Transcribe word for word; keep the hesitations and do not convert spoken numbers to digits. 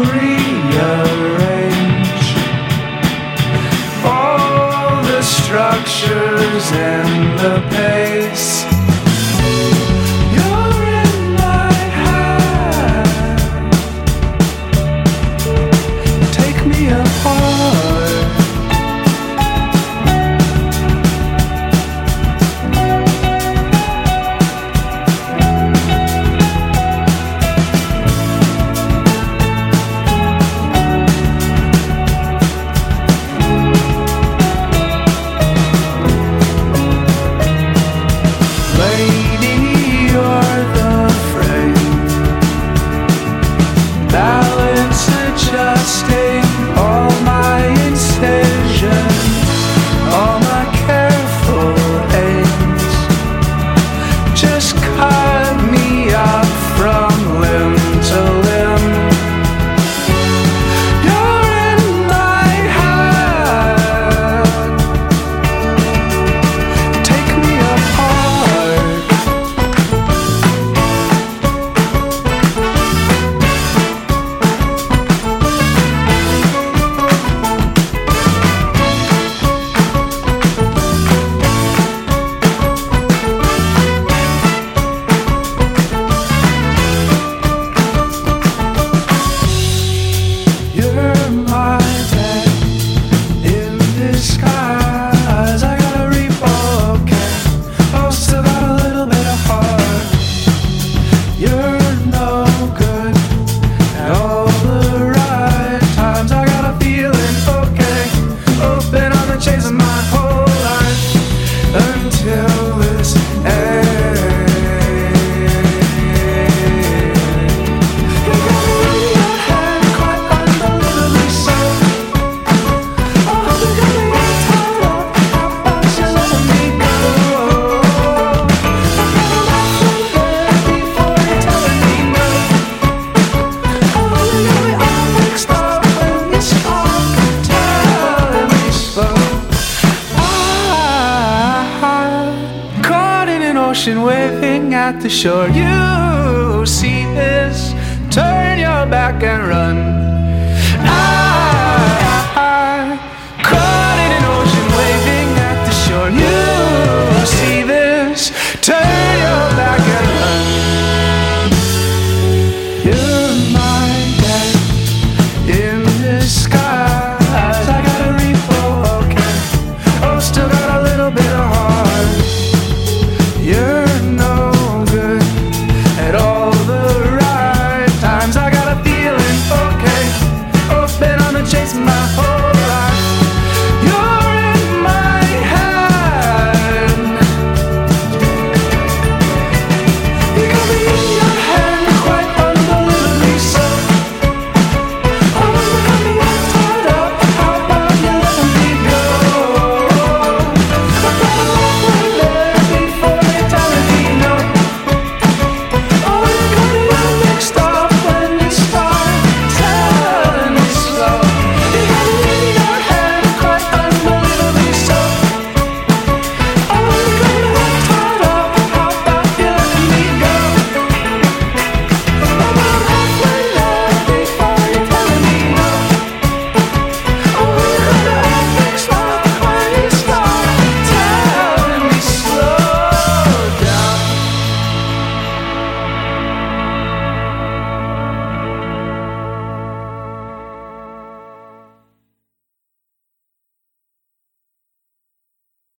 rearrange all the structures and the pace. You're in my head. Take me apart. Balance adjusting all my incisions, all my careful aims. Just cut me up from limb to limb. You're in my head. Take me apart. You're my debt in disguise. I gotta replicate. Oh, still got a little bit of heart. You're no good at all the right times. I got a feeling okay. Open on the chase of my whole life until this ends. You got me in your head, quite unbelievably so. Oh, you got me all tied up. How about you let me go? I got enough from there before you're telling me no. Oh, you got me all mixed up when you start telling me so. I'm caught in an ocean waving at the shore. You see this, turn your back and run.